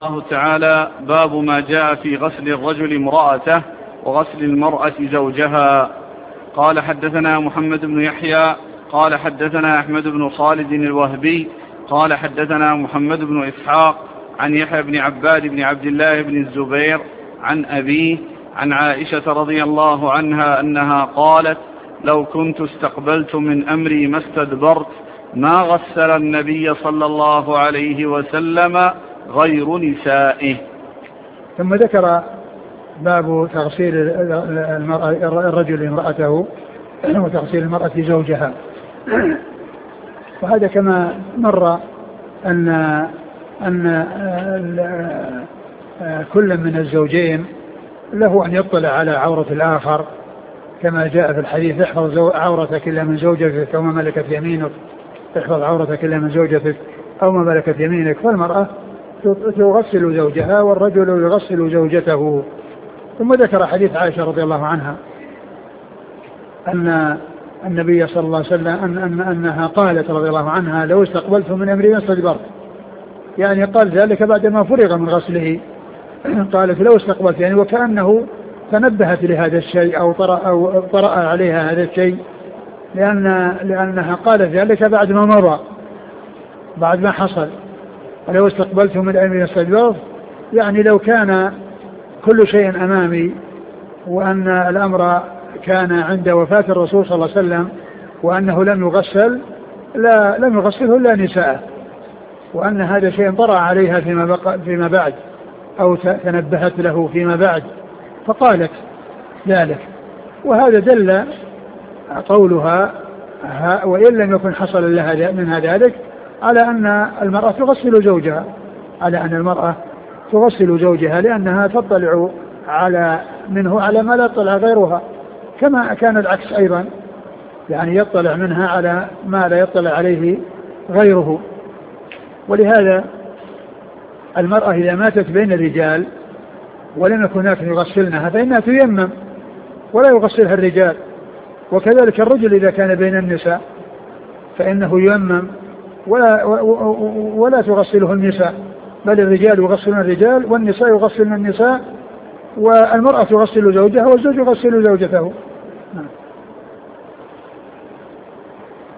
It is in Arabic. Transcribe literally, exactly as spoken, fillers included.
الله تعالى باب ما جاء في غسل الرجل امرأته وغسل المرأة زوجها. قال حدثنا محمد بن يحيى قال حدثنا أحمد بن خالد الوهبي قال حدثنا محمد بن إسحاق عن يحيى بن عباد بن عبد الله بن الزبير عن أبيه عن عائشة رضي الله عنها أنها قالت: لو كنت استقبلت من أمري ما استدبرت ما غسل النبي صلى الله عليه وسلم غير نسائه. ثم ذكر باب تغسيل المرأة الرجل امرأته وتغسيل المرأة زوجها. وهذا كما مر أن أن كل من الزوجين له أن يطلع على عورة الآخر كما جاء في الحديث: احفظ عورتك إلا من زوجتك أو ما ملكت يمينك، احفظ عورتك إلا من زوجتك أو ما ملكت يمينك. فالمرأة تغسل زوجها والرجل يغسل زوجته. ثم ذكر حديث عائشة رضي الله عنها أن النبي صلى الله عليه وسلم أن أن أنها قالت رضي الله عنها: لو استقبلت من أمري ما استدبرت، يعني قال ذلك بعدما فرغ من غسله. قالت: لو استقبلت، يعني وكأنه تنبهت لهذا الشيء أو طرأ, أو طرأ عليها هذا الشيء، لأن لأنها قالت ذلك بعد ما مضى، بعد ما حصل. لو استقبلت من أمري ما استدبرت، يعني لو كان كل شيء أمامي وأن الأمر كان عند وفاة الرسول صلى الله عليه وسلم وأنه لم يغسل لا لم يغسله إلا نساء، وأن هذا شيء طرأ عليها فيما, بقى فيما بعد أو تنبهت له فيما بعد فقالت ذلك. وهذا دل قولها وإن لم يكن حصل لها منها ذلك على أن المرأة تغسل زوجها، على أن المرأة تغسل زوجها لأنها تطلع على منه على ما لا يطلع غيرها، كما كان العكس أيضا، يعني يطلع منها على ما لا يطلع عليه غيره. ولهذا المرأة إذا ماتت بين الرجال ولم يكن هناك يغسلنها فإنها تيمم ولا يغسلها الرجال، وكذلك الرجل إذا كان بين النساء فإنه ييمم ولا, ولا تغسله النساء، بل الرجال يغسلون الرجال والنساء يغسلن النساء، والمرأة تغسل زوجها والزوج يغسل زوجته.